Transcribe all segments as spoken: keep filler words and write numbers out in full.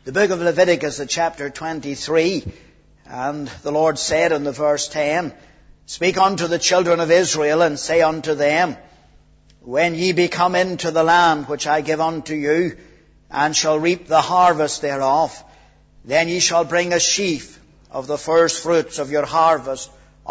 The book of Leviticus, the chapter twenty-three, and the Lord said in the verse ten, Speak unto the children of Israel, and say unto them, When ye be come into the land which I give unto you, and shall reap the harvest thereof, then ye shall bring a sheaf of the first fruits of your harvest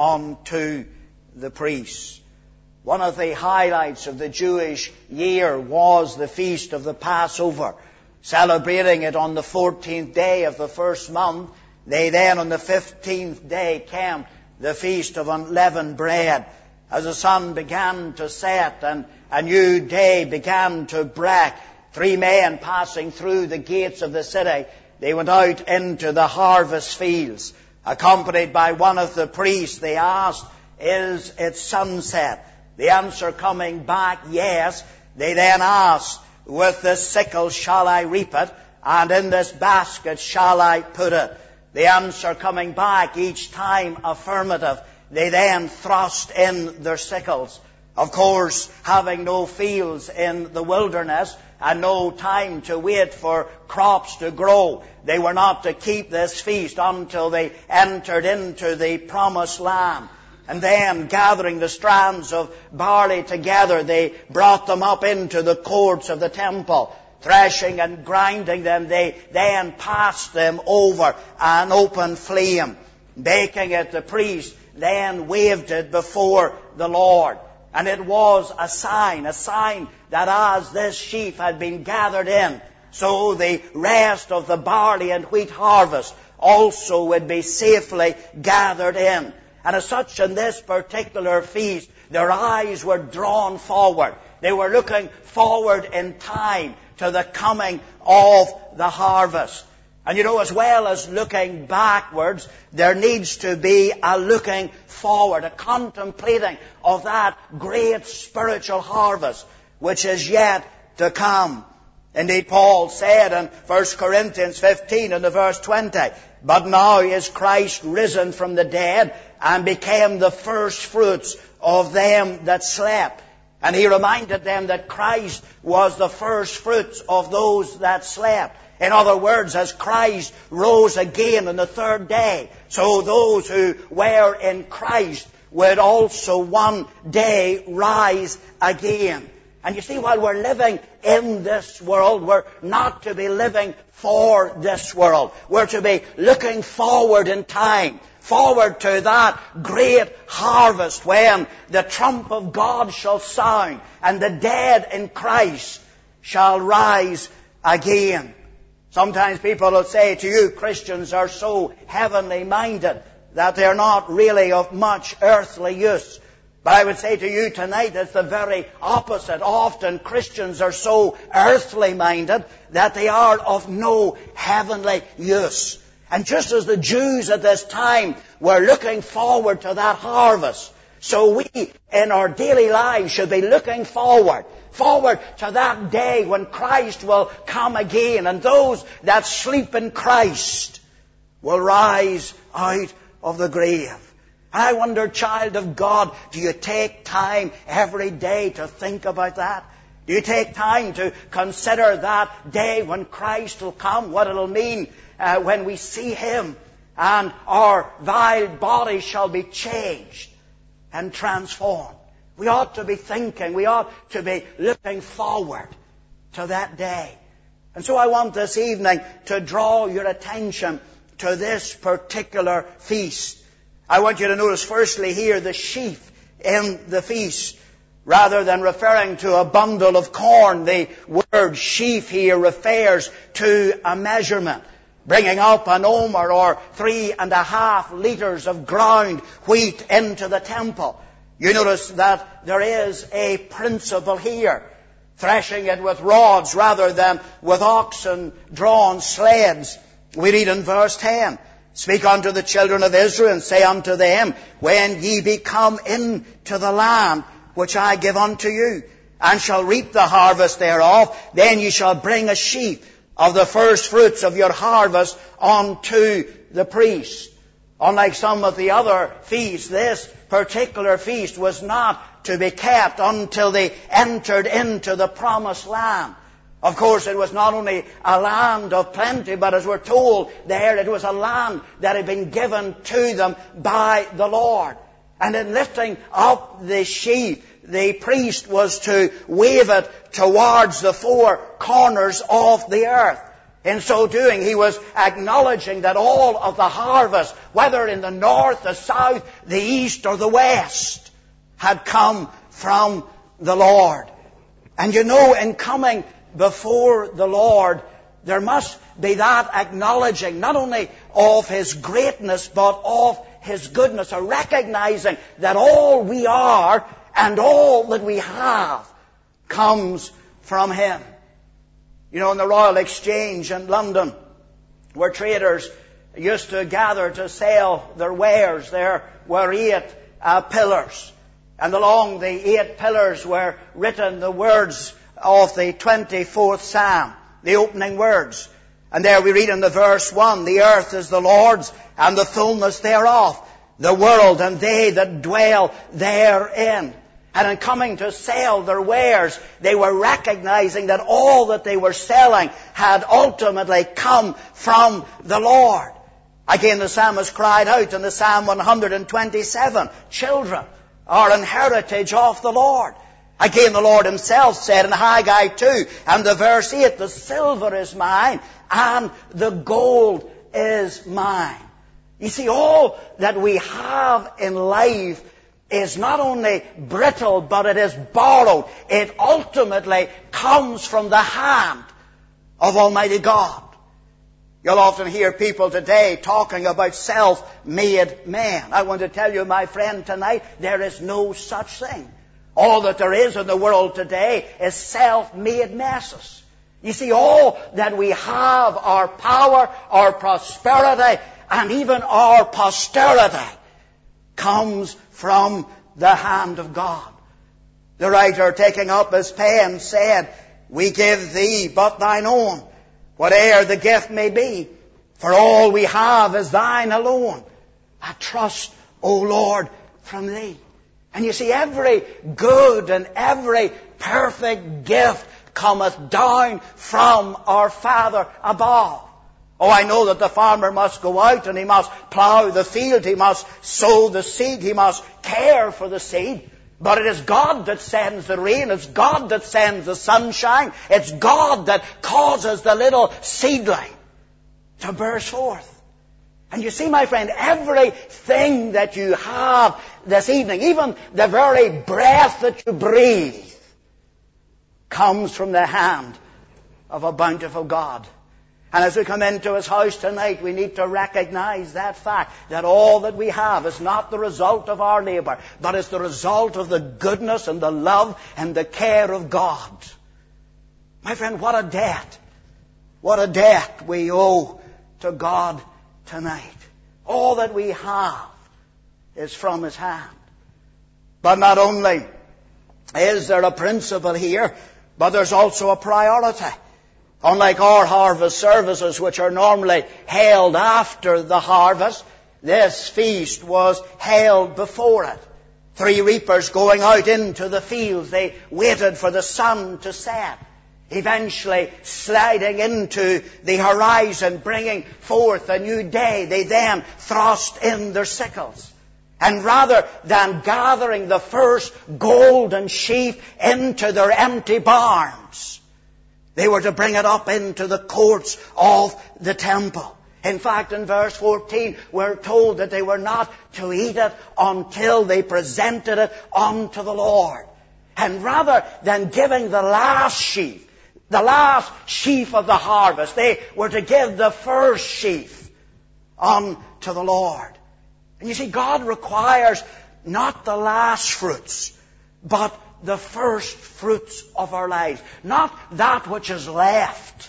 unto the priests. One of the highlights of the Jewish year was the feast of the Passover. Celebrating it on the fourteenth day of the first month, they then on the fifteenth day came the feast of unleavened bread. As the sun began to set and a new day began to break, three men passing through the gates of the city, they went out into the harvest fields. Accompanied by one of the priests, they asked, Is it sunset? The answer coming back, yes. They then asked, With this sickle shall I reap it, and in this basket shall I put it? The answer coming back each time affirmative. They then thrust in their sickles. Of course, having no fields in the wilderness and no time to wait for crops to grow, they were not to keep this feast until they entered into the promised land. And then, gathering the strands of barley together, they brought them up into the courts of the temple. Threshing and grinding them, they then passed them over an open flame. Baking it, the priest then waved it before the Lord. And it was a sign, a sign that as this sheaf had been gathered in, so the rest of the barley and wheat harvest also would be safely gathered in. And as such, in this particular feast, their eyes were drawn forward. They were looking forward in time to the coming of the harvest. And you know, as well as looking backwards, there needs to be a looking forward, a contemplating of that great spiritual harvest which is yet to come. Indeed, Paul said in First Corinthians fifteen and the verse twenty, But now is Christ risen from the dead, and became the first fruits of them that slept. And he reminded them that Christ was the first fruits of those that slept. In other words, as Christ rose again on the third day, so those who were in Christ would also one day rise again. And you see, while we're living in this world, we're not to be living for this world. We're to be looking forward in time, forward to that great harvest when the trump of God shall sound and the dead in Christ shall rise again. Sometimes people will say to you, Christians are so heavenly minded that they're not really of much earthly use. But I would say to you tonight, it's the very opposite. Often Christians are so earthly minded that they are of no heavenly use. And just as the Jews at this time were looking forward to that harvest, so we in our daily lives should be looking forward, forward to that day when Christ will come again, and those that sleep in Christ will rise out of the grave. I wonder, child of God, do you take time every day to think about that? Do you take time to consider that day when Christ will come, what it'll mean uh, when we see Him, and our vile body shall be changed and transformed? We ought to be thinking, we ought to be looking forward to that day. And so I want this evening to draw your attention to this particular feast. I want you to notice firstly here the sheaf in the feast. Rather than referring to a bundle of corn, the word sheaf here refers to a measurement. Bringing up an omer or three and a half liters of ground wheat into the temple. You notice that there is a principle here. Threshing it with rods rather than with oxen-drawn sleds. We read in verse ten, Speak unto the children of Israel, and say unto them, When ye be come into the land which I give unto you, and shall reap the harvest thereof, then ye shall bring a sheaf of the first fruits of your harvest unto the priest. Unlike some of the other feasts, this particular feast was not to be kept until they entered into the promised land. Of course, it was not only a land of plenty, but as we're told there, it was a land that had been given to them by the Lord. And in lifting up the sheaf, the priest was to wave it towards the four corners of the earth. In so doing, he was acknowledging that all of the harvest, whether in the north, the south, the east, or the west, had come from the Lord. And you know, in coming before the Lord, there must be that acknowledging not only of His greatness, but of His goodness, a recognizing that all we are and all that we have comes from Him. You know, in the Royal Exchange in London, where traders used to gather to sell their wares, there were eight uh, pillars. And along the eight pillars were written the words of the twenty-fourth Psalm, the opening words. And there we read in the verse one, "The earth is the Lord's, and the fullness thereof, the world and they that dwell therein." And in coming to sell their wares, they were recognizing that all that they were selling had ultimately come from the Lord. Again, the psalmist cried out in the Psalm one hundred twenty-seven, "Children are an heritage of the Lord." Again, the Lord Himself said in Haggai two and the verse eight, "The silver is mine, and the gold is mine." You see, all that we have in life is not only brittle, but it is borrowed. It ultimately comes from the hand of Almighty God. You'll often hear people today talking about self-made men. I want to tell you, my friend, tonight, there is no such thing. All that there is in the world today is self-made messes. You see, all that we have, our power, our prosperity, and even our posterity, comes from the hand of God. The writer, taking up his pen, said, "We give thee but thine own, whate'er the gift may be, for all we have is thine alone. I trust, O Lord, from thee." And you see, every good and every perfect gift cometh down from our Father above. Oh, I know that the farmer must go out and he must plough the field, he must sow the seed, he must care for the seed. But it is God that sends the rain, it's God that sends the sunshine, it's God that causes the little seedling to burst forth. And you see, my friend, everything that you have this evening, even the very breath that you breathe, comes from the hand of a bountiful God. And as we come into His house tonight, we need to recognize that fact, that all that we have is not the result of our labor, but is the result of the goodness and the love and the care of God. My friend, what a debt, what a debt we owe to God tonight. All that we have is from His hand. But not only is there a principle here, but there's also a priority. Unlike our harvest services, which are normally held after the harvest, this feast was held before it. Three reapers going out into the fields, they waited for the sun to set. Eventually sliding into the horizon, bringing forth a new day, they then thrust in their sickles. And rather than gathering the first golden sheaf into their empty barns, they were to bring it up into the courts of the temple. In fact, in verse fourteen, we're told that they were not to eat it until they presented it unto the Lord. And rather than giving the last sheaf, the last sheaf of the harvest, they were to give the first sheaf unto the Lord. And you see, God requires not the last fruits, but the first fruits of our lives. Not that which is left,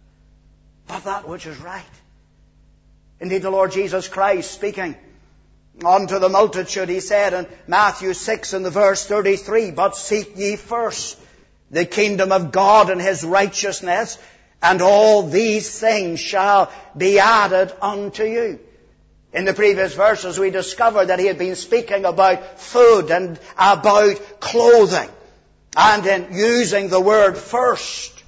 but that which is right. Indeed, the Lord Jesus Christ, speaking unto the multitude, He said in Matthew six in the verse thirty-three, "But seek ye first the kingdom of God and His righteousness, and all these things shall be added unto you." In the previous verses, we discovered that He had been speaking about food and about clothing. And in using the word first,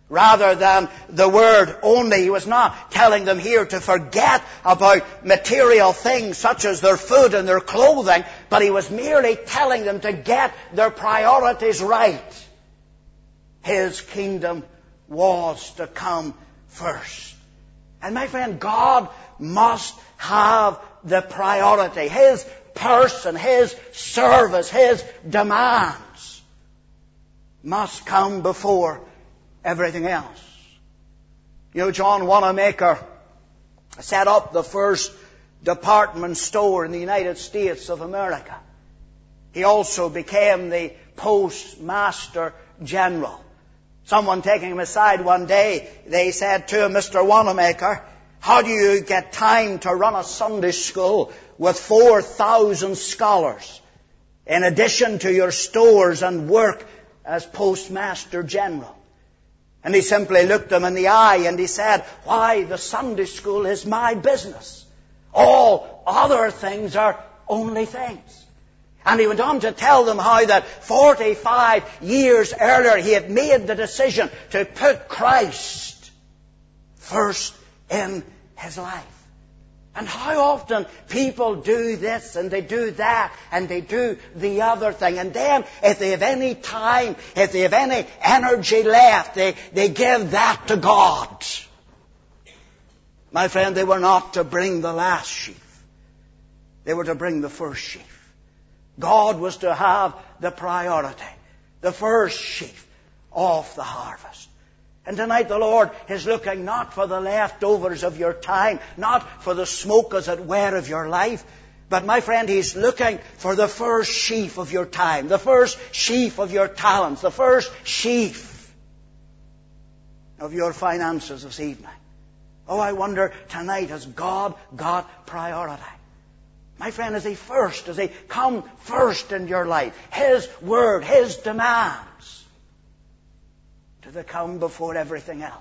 rather than the Word only. He was not telling them here to forget about material things such as their food and their clothing, but He was merely telling them to get their priorities right. His kingdom was to come first. And my friend, God must have the priority. His person, His service, His demands must come before everything else. You know, John Wanamaker set up the first department store in the United States of America. He also became the Postmaster General. Someone taking him aside one day, they said to him, Mister Wanamaker, how do you get time to run a Sunday school with four thousand scholars, in addition to your stores and work as Postmaster General? And he simply looked him in the eye and he said, why, the Sunday school is my business. All other things are only things. And he went on to tell them how that forty-five years earlier he had made the decision to put Christ first in his life. And how often people do this and they do that and they do the other thing. And then if they have any time, if they have any energy left, they, they give that to God. My friend, they were not to bring the last sheaf. They were to bring the first sheaf. God was to have the priority, the first sheaf of the harvest. And tonight the Lord is looking not for the leftovers of your time, not for the smoke as it were of your life, but my friend, He's looking for the first sheaf of your time, the first sheaf of your talents, the first sheaf of your finances this evening. Oh, I wonder tonight, has God got priority? My friend, is He first? Does He come first in your life? His Word, His demands, do they come before everything else?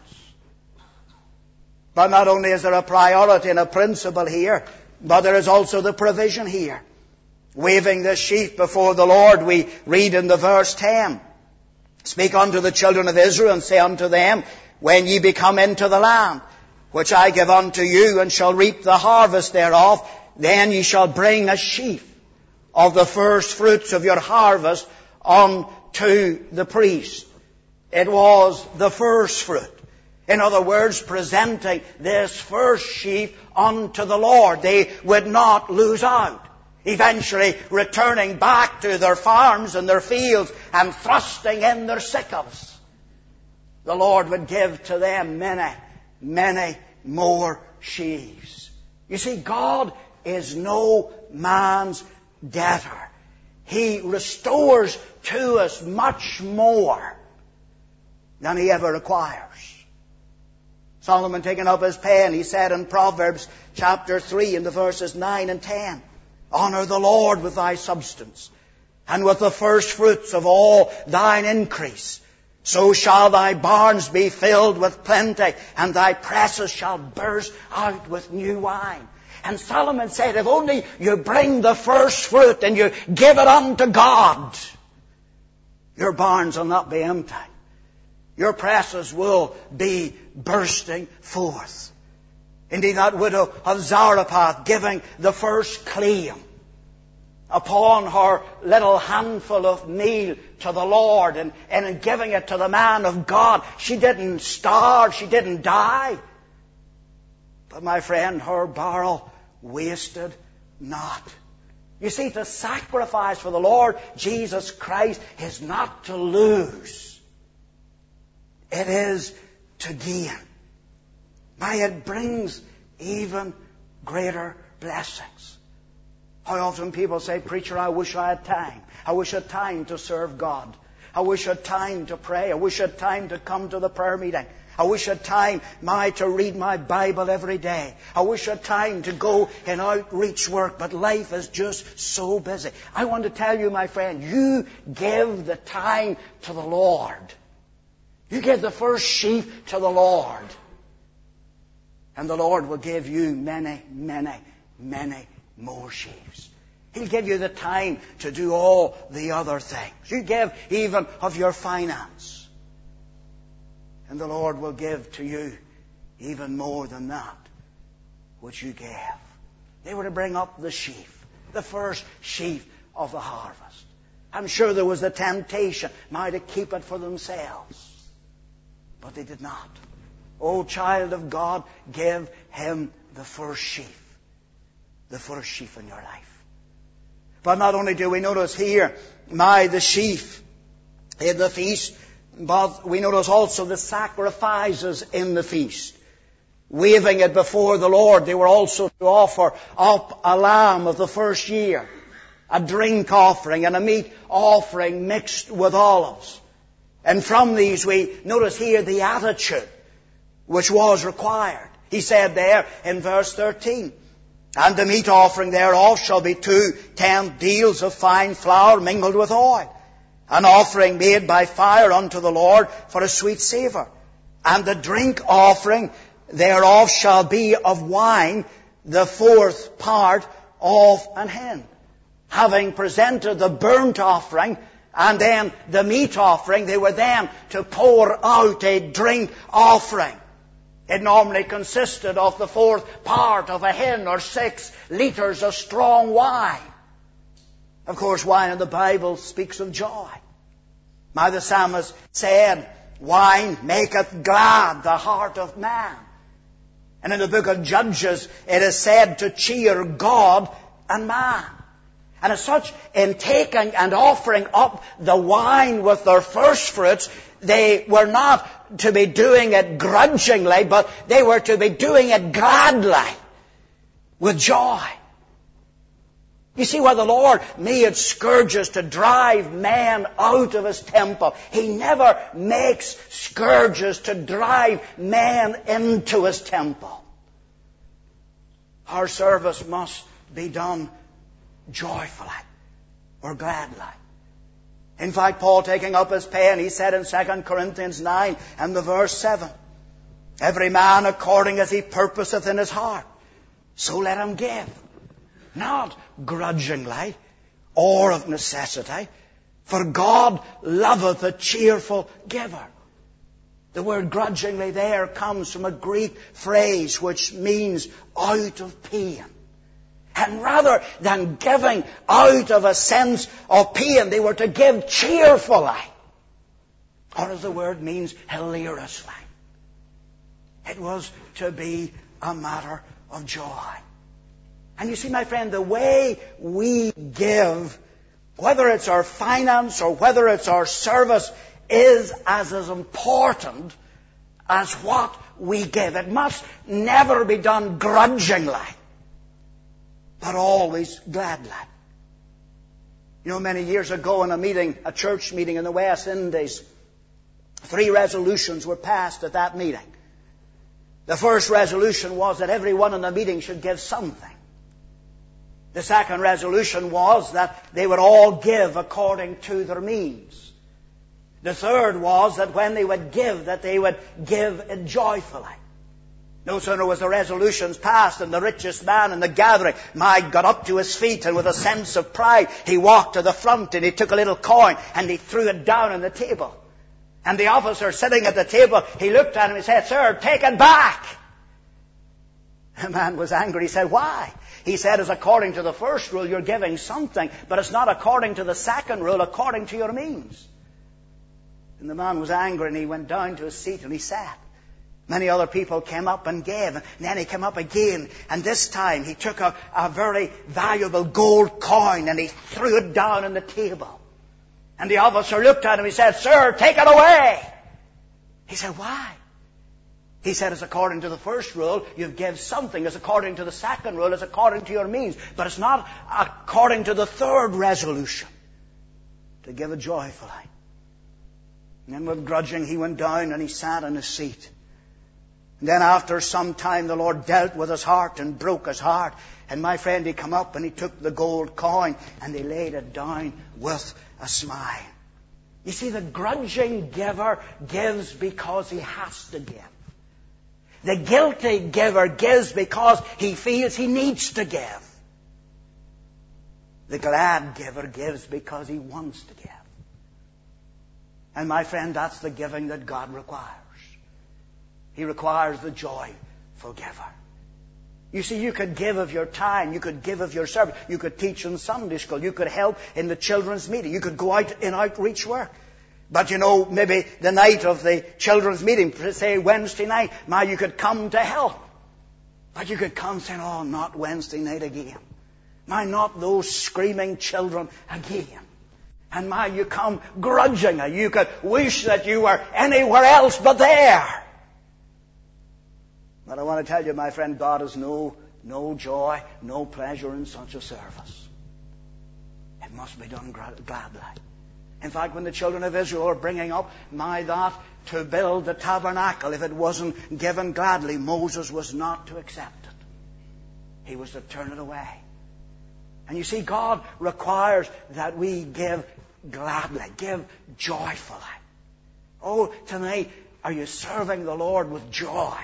But not only is there a priority and a principle here, but there is also the provision here. Waving the sheaf before the Lord, we read in the verse ten, speak unto the children of Israel, and say unto them, when ye be come into the land, which I give unto you, and shall reap the harvest thereof, then ye shall bring a sheaf of the first fruits of your harvest unto the priest. It was the first fruit. In other words, presenting this first sheaf unto the Lord. They would not lose out. Eventually returning back to their farms and their fields and thrusting in their sickles. The Lord would give to them many, many more sheaves. You see, God is no man's debtor. He restores to us much more than He ever requires. Solomon, taking up his pen, he said in Proverbs chapter three in the verses nine and ten, honor the Lord with thy substance, and with the first fruits of all thine increase. So shall thy barns be filled with plenty, and thy presses shall burst out with new wine. And Solomon said, if only you bring the first fruit and you give it unto God, your barns will not be empty. Your presses will be bursting forth. Indeed, that widow of Zarephath giving the first claim upon her little handful of meal to the Lord, and, and in giving it to the man of God, she didn't starve, she didn't die. But my friend, her barrel wasted not. You see, to sacrifice for the Lord Jesus Christ is not to lose. It is to gain. Why, it brings even greater blessings. How often people say, preacher, I wish I had time. I wish I had time to serve God. I wish I had time to pray. I wish I had time to come to the prayer meeting. I wish I had time my, to read my Bible every day. I wish I had time to go in outreach work, but life is just so busy. I want to tell you, my friend, you give the time to the Lord. You give the first sheaf to the Lord, and the Lord will give you many, many, many more sheaves. He'll give you the time to do all the other things. You give even of your finance. and the Lord will give to you even more than that which you gave. They were to bring up the sheaf, the first sheaf of the harvest. I'm sure there was a temptation now to keep it for themselves, but they did not. O child of God, give him the first sheaf, the first sheaf in your life. But not only do we notice here, my, the sheaf in the feast, but we notice also the sacrifices in the feast. Waving it before the Lord, they were also to offer up a lamb of the first year, a drink offering and a meat offering mixed with olives. And from these we notice here the attitude which was required. He said there in verse thirteen, and the meat offering thereof shall be two tenth deals of fine flour mingled with oil, an offering made by fire unto the Lord for a sweet savour. And the drink offering thereof shall be of wine, the fourth part of an hin. Having presented the burnt offering and then the meat offering, they were then to pour out a drink offering. It normally consisted of the fourth part of a hin, or six litres of strong wine. Of course, wine in the Bible speaks of joy. Now the psalmist said, wine maketh glad the heart of man. And in the book of Judges, it is said to cheer God and man. And as such, in taking and offering up the wine with their first fruits, they were not to be doing it grudgingly, but they were to be doing it gladly, with joy. You see, while the Lord made scourges to drive man out of his temple, he never makes scourges to drive man into his temple. Our service must be done joyfully or gladly. In fact, Paul, taking up his pen, he said in Second Corinthians nine and the verse seven, every man according as he purposeth in his heart, so let him give, not grudgingly or of necessity, for God loveth a cheerful giver. The word grudgingly there comes from a Greek phrase which means out of pain. And rather than giving out of a sense of pain, they were to give cheerfully. Or as the word means, hilariously. It was to be a matter of joy. And you see, my friend, the way we give, whether it's our finance or whether it's our service, is as, as important as what we give. It must never be done grudgingly, but always gladly. You know, many years ago in a meeting, a church meeting in the West Indies, three resolutions were passed at that meeting. The first resolution was that everyone in the meeting should give something. The second resolution was that they would all give according to their means. The third was that when they would give, that they would give it joyfully. No sooner was the resolutions passed than the richest man in the gathering, Mike, got up to his feet, and with a sense of pride, he walked to the front and he took a little coin and he threw it down on the table. And the officer sitting at the table, he looked at him and he said, "Sir, take it back." The man was angry. He said, "Why?" He said, "As according to the first rule, you're giving something, but it's not according to the second rule, according to your means." And the man was angry and he went down to his seat and he sat. Many other people came up and gave. And then he came up again. And this time he took a, a very valuable gold coin and he threw it down on the table. And the officer looked at him and he said, "Sir, take it away." He said, "Why?" He said, "It's according to the first rule, you give something. It's according to the second rule, it's according to your means. But it's not according to the third resolution, to give it joyfully." And then with grudging, he went down and he sat in his seat. And then after some time, the Lord dealt with his heart and broke his heart. And my friend, he came up and he took the gold coin and he laid it down with a smile. You see, the grudging giver gives because he has to give. The guilty giver gives because he feels he needs to give. The glad giver gives because he wants to give. And my friend, that's the giving that God requires. He requires the joyful giver. You see, you could give of your time. You could give of your service. You could teach in Sunday school. You could help in the children's meeting. You could go out in outreach work. But you know, maybe the night of the children's meeting, say Wednesday night, now you could come to help. But you could come saying, oh, not Wednesday night again. Now, not those screaming children again. And now you come grudgingly. You could wish that you were anywhere else but there. But I want to tell you, my friend, God has no, no joy, no pleasure in such a service. It must be done gladly. In fact, when the children of Israel were bringing up now that to build the tabernacle, if it wasn't given gladly, Moses was not to accept it. He was to turn it away. And you see, God requires that we give gladly, give joyfully. Oh, tonight, are you serving the Lord with joy?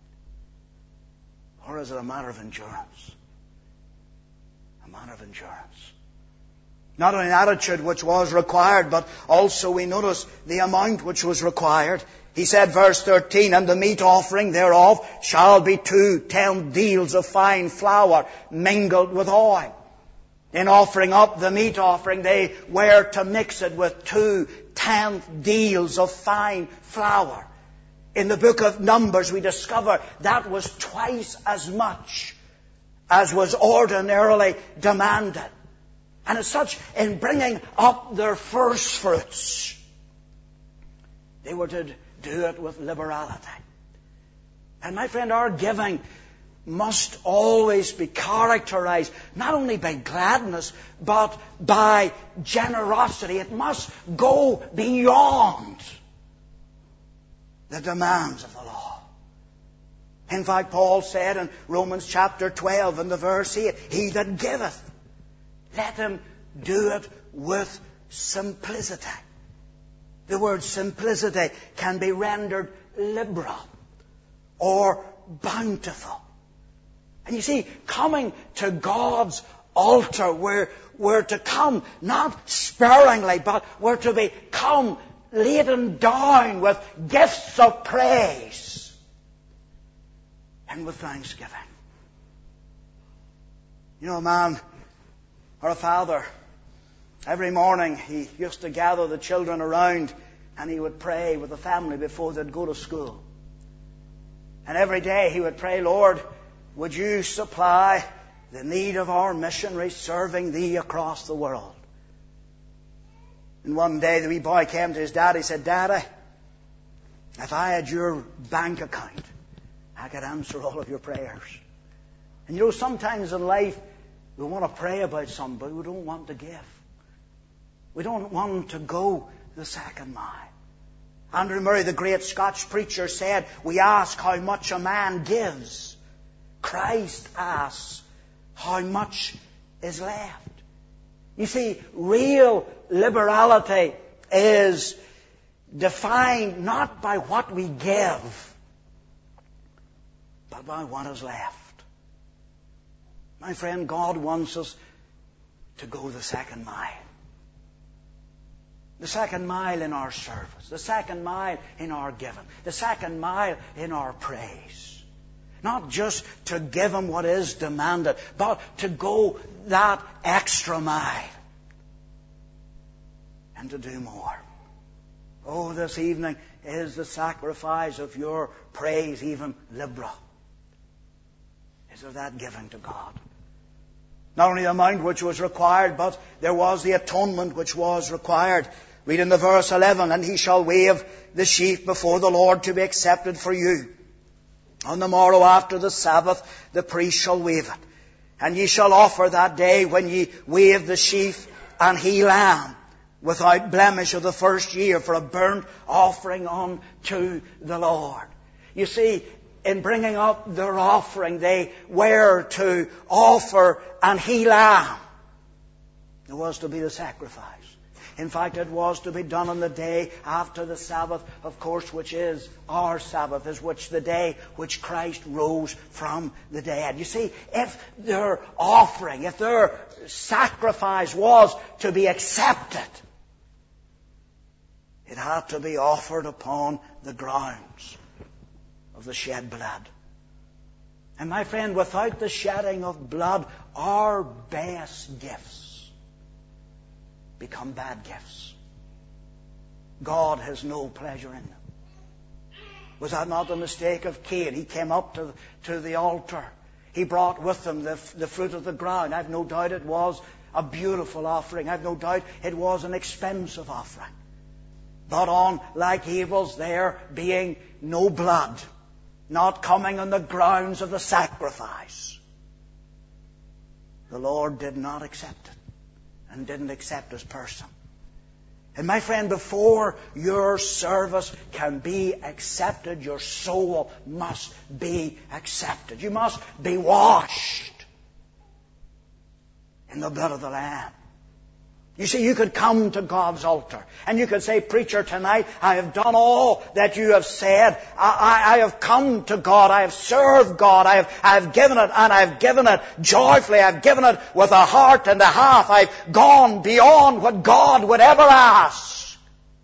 Or is it a matter of endurance? A matter of endurance. Not only an attitude which was required, but also we notice the amount which was required. He said, verse thirteen, and the meat offering thereof shall be two ten deals of fine flour mingled with oil. In offering up the meat offering, they were to mix it with two tenth deals of fine flour. In the book of Numbers, we discover that was twice as much as was ordinarily demanded. And as such, in bringing up their first fruits, they were to do it with liberality. And my friend, our giving must always be characterized not only by gladness, but by generosity. It must go beyond the demands of the law. In fact, Paul said in Romans chapter twelve and the verse eight, he that giveth, let him do it with simplicity. The word simplicity can be rendered liberal or bountiful. And you see, coming to God's altar, we're, we're to come not sparingly, but we're to be come laden down with gifts of praise and with thanksgiving. You know, a man or a father, every morning he used to gather the children around and he would pray with the family before they'd go to school. And every day he would pray, Lord, would you supply the need of our missionaries serving thee across the world? And one day the wee boy came to his daddy and said, Daddy, if I had your bank account, I could answer all of your prayers. And you know, sometimes in life we want to pray about something, but we don't want to give. We don't want to go the second mile. Andrew Murray, the great Scotch preacher, said, we ask how much a man gives. Christ asks how much is left. You see, real liberality is defined not by what we give, but by what is left. My friend, God wants us to go the second mile. The second mile in our service. The second mile in our giving. The second mile in our praise. Not just to give Him what is demanded, but to go that extra mile. And to do more. Oh, this evening is the sacrifice of your praise even liberal. Is there that giving to God? Not only the amount which was required, but there was the atonement which was required. Read in the verse eleven, and he shall wave the sheaf before the Lord to be accepted for you. On the morrow after the Sabbath, the priest shall wave it. And ye shall offer that day when ye wave the sheaf an he lamb without blemish of the first year for a burnt offering unto the Lord. You see, in bringing up their offering, they were to offer an he lamb. It was to be the sacrifice. In fact, it was to be done on the day after the Sabbath, of course, which is our Sabbath, is which the day which Christ rose from the dead. You see, if their offering, if their sacrifice was to be accepted, it had to be offered upon the grounds of the shed blood. And my friend, without the shedding of blood, our best gifts become bad gifts. God has no pleasure in them. Was that not the mistake of Cain? He came up to, to the altar. He brought with him the, the fruit of the ground. I've no doubt it was a beautiful offering. I've no doubt it was an expensive offering. But on like Abel's, there being no blood, not coming on the grounds of the sacrifice, the Lord did not accept it and didn't accept his person. And my friend, before your service can be accepted, your soul must be accepted. You must be washed in the blood of the Lamb. You see, you could come to God's altar and you could say, preacher, tonight I have done all that you have said. I, I, I have come to God. I have served God. I have, I have given it, and I have given it joyfully. I have given it with a heart and a half. I've gone beyond what God would ever ask.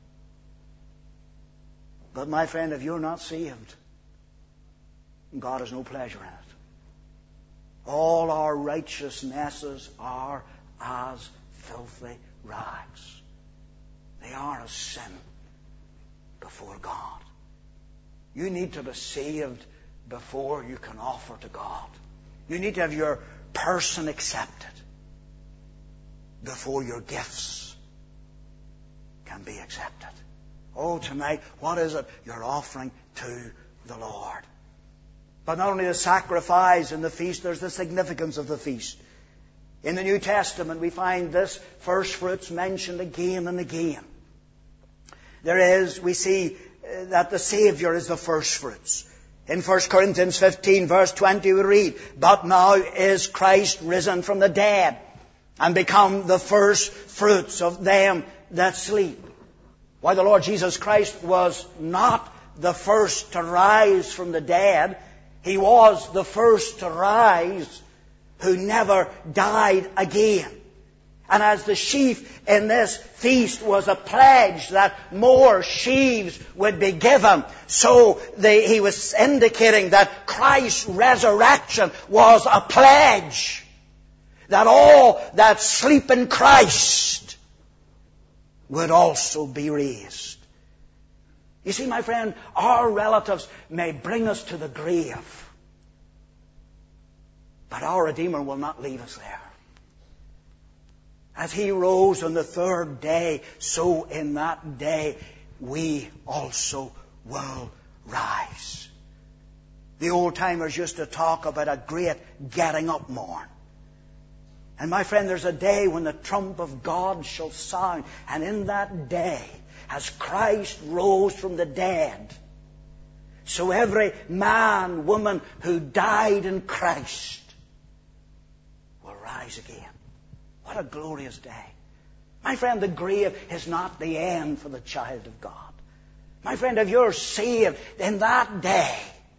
But my friend, if you're not saved, God has no pleasure in it. All our righteousnesses are as filthy rags. They are a sin before God. You need to be saved before you can offer to God. You need to have your person accepted before your gifts can be accepted. Oh, tonight, what is it you're offering to the Lord? But not only the sacrifice and the feast, there's the significance of the feast. In the New Testament, we find this first fruits mentioned again and again. There is, we see that the Savior is the first fruits. In First Corinthians fifteen, verse twenty, we read, but now is Christ risen from the dead and become the first fruits of them that sleep. Why, the Lord Jesus Christ was not the first to rise from the dead. He was the first to rise, who never died again. And as the sheaf in this feast was a pledge that more sheaves would be given, so the, he was indicating that Christ's resurrection was a pledge that all that sleep in Christ would also be raised. You see, my friend, our relatives may bring us to the grave, but our Redeemer will not leave us there. As He rose on the third day, so in that day we also will rise. The old-timers used to talk about a great getting up morn. And my friend, there's a day when the trump of God shall sound. And in that day, as Christ rose from the dead, so every man, woman who died in Christ will rise again. What a glorious day. My friend, the grave is not the end for the child of God. My friend, if you're saved in that day,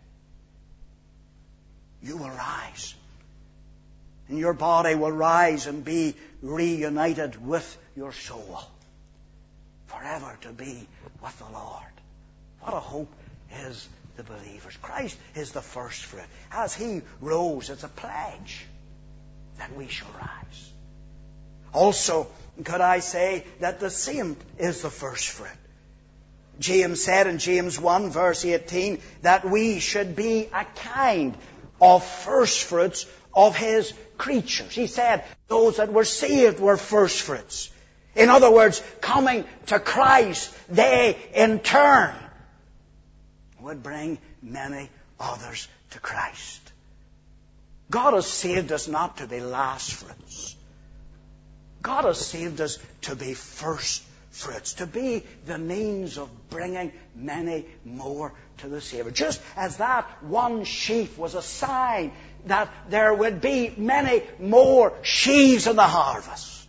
you will rise. And your body will rise and be reunited with your soul, forever to be with the Lord. What a hope is the believers. Christ is the first fruit. As He rose, it's a pledge that we shall rise. Also, could I say that the saint is the first fruit? James said in James one, verse eighteen, that we should be a kind of first fruits of His creatures. He said those that were saved were first fruits. In other words, coming to Christ, they in turn would bring many others to Christ. God has saved us not to be last fruits. God has saved us to be first fruits, to be the means of bringing many more to the Savior. Just as that one sheaf was a sign that there would be many more sheaves in the harvest.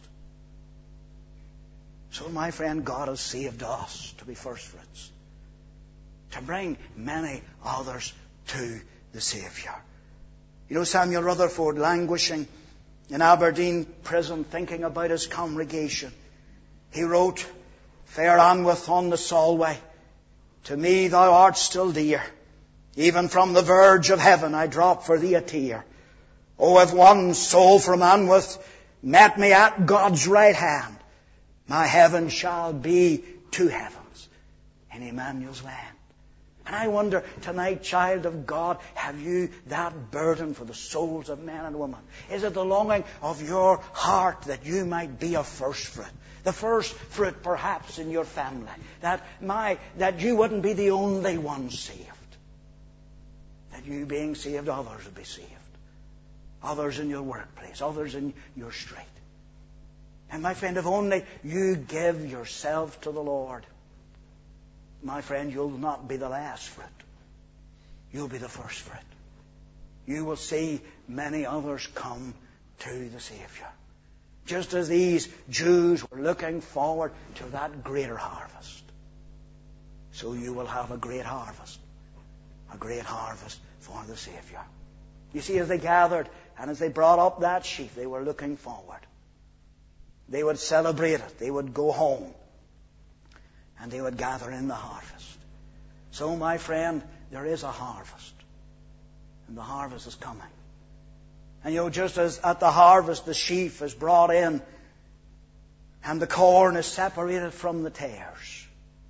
So, my friend, God has saved us to be first fruits, to bring many others to the Savior. You know, Samuel Rutherford, languishing in Aberdeen prison, thinking about his congregation, he wrote, "Fair Anwath on the Solway, to me thou art still dear, Even from the verge of heaven I drop for thee a tear. Oh, if one soul from Anwoth met me at God's right hand, my heaven shall be two heavens in Emmanuel's land. And I wonder tonight, child of God, have you that burden for the souls of men and women? Is it the longing of your heart that you might be a first fruit? The first fruit perhaps in your family. That my that you wouldn't be the only one saved. That you being saved, others would be saved. Others in your workplace, others in your street. And my friend, if only you give yourself to the Lord, my friend, you'll not be the last fruit. You'll be the first fruit. You will see many others come to the Savior. Just as these Jews were looking forward to that greater harvest, so you will have a great harvest. A great harvest for the Savior. You see, as they gathered and as they brought up that sheaf, they were looking forward. They would celebrate it. They would go home. And they would gather in the harvest. So, my friend, there is a harvest. And the harvest is coming. And you know, just as at the harvest the sheaf is brought in and the corn is separated from the tares,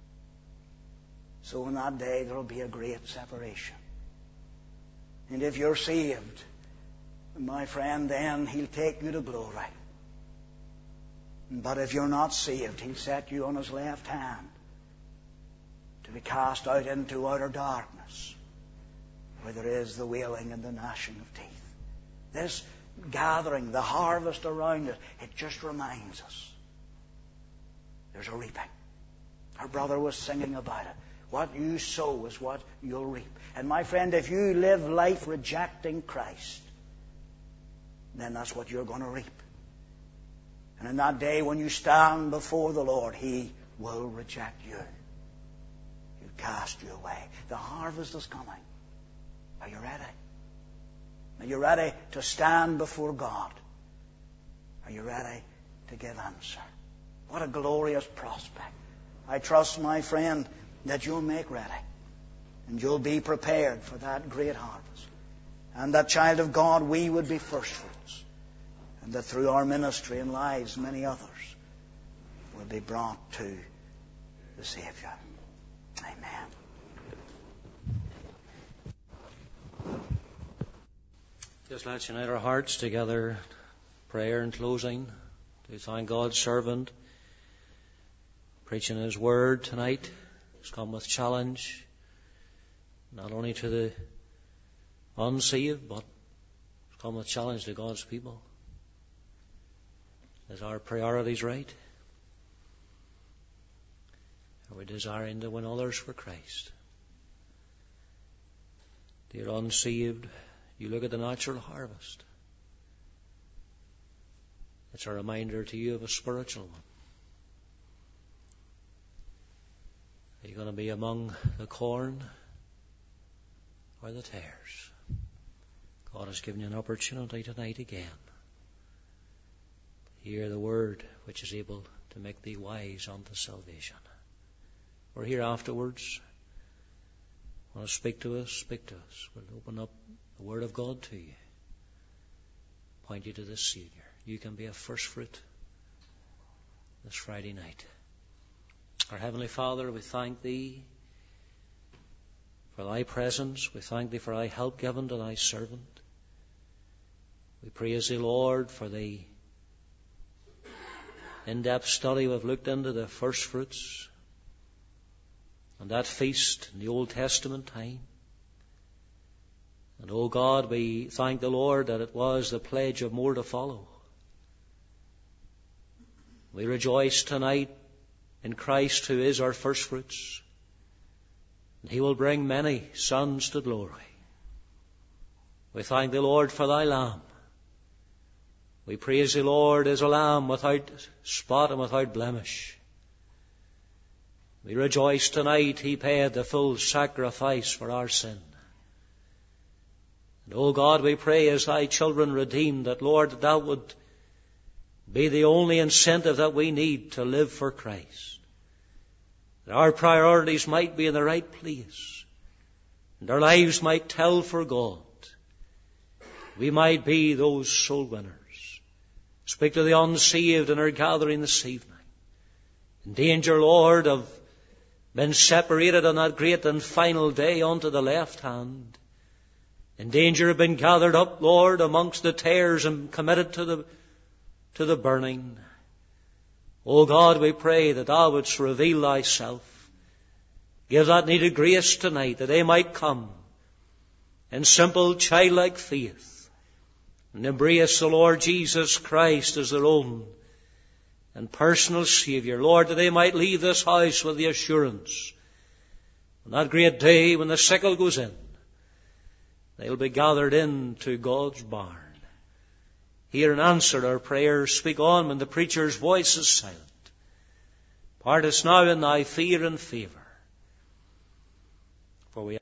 so in that day there will be a great separation. And if you're saved, my friend, then He'll take you to glory. But if you're not saved, He'll set you on His left hand to be cast out into outer darkness, where there is the wailing and the gnashing of teeth. This gathering, the harvest around it, it just reminds us there's a reaping. Our brother was singing about it. What you sow is what you'll reap. And my friend, if you live life rejecting Christ, then that's what you're going to reap. And in that day when you stand before the Lord, He will reject you. He'll cast you away. The harvest is coming. Are you ready? Are you ready to stand before God? Are you ready to give answer? What a glorious prospect. I trust, my friend, that you'll make ready. And you'll be prepared for that great harvest. And that, child of God, we would be first fruits. And that through our ministry and lives, many others will be brought to the Savior. Amen. Just let's unite our hearts together. Prayer in closing. To thank God's servant preaching His word tonight. He's come with challenge, not only to the unsaved, but he's come with challenge to God's people. Is our priorities right? Are we desiring to win others for Christ? Dear unsaved, you look at the natural harvest. It's a reminder to you of a spiritual one. Are you going to be among the corn or the tares? God has given you an opportunity tonight again. Hear the word which is able to make thee wise unto salvation. We're here afterwards. Want to speak to us? Speak to us. We'll open up the word of God to you. Point you to this Savior. You can be a first fruit this Friday night. Our Heavenly Father, we thank Thee for Thy presence. We thank Thee for Thy help given to Thy servant. We praise Thee, Lord, for the in-depth study we've looked into the first fruits and that feast in the Old Testament time. And, oh God, we thank the Lord that it was the pledge of more to follow. We rejoice tonight in Christ, who is our first fruits. And He will bring many sons to glory. We thank Thee, Lord, for Thy Lamb. We praise Thee, Lord, as a Lamb without spot and without blemish. We rejoice tonight He paid the full sacrifice for our sin. And, oh God, we pray as Thy children redeemed that, Lord, that Thou would be the only incentive that we need to live for Christ. That our priorities might be in the right place. and our lives might tell for God. We might be those soul winners. Speak to the unsaved in our gathering this evening. In danger, Lord, of being separated on that great and final day unto the left hand. In danger of being gathered up, Lord, amongst the tares and committed to the, to the burning. O God, we pray that Thou wouldst reveal Thyself. Give that needed grace tonight that they might come in simple childlike faith and embrace the Lord Jesus Christ as their own and personal Saviour. Lord, that they might leave this house with the assurance on that great day when the sickle goes in, they'll be gathered into God's barn. Hear and answer our prayers. Speak on when the preacher's voice is silent. Part us now in Thy fear and favour. For we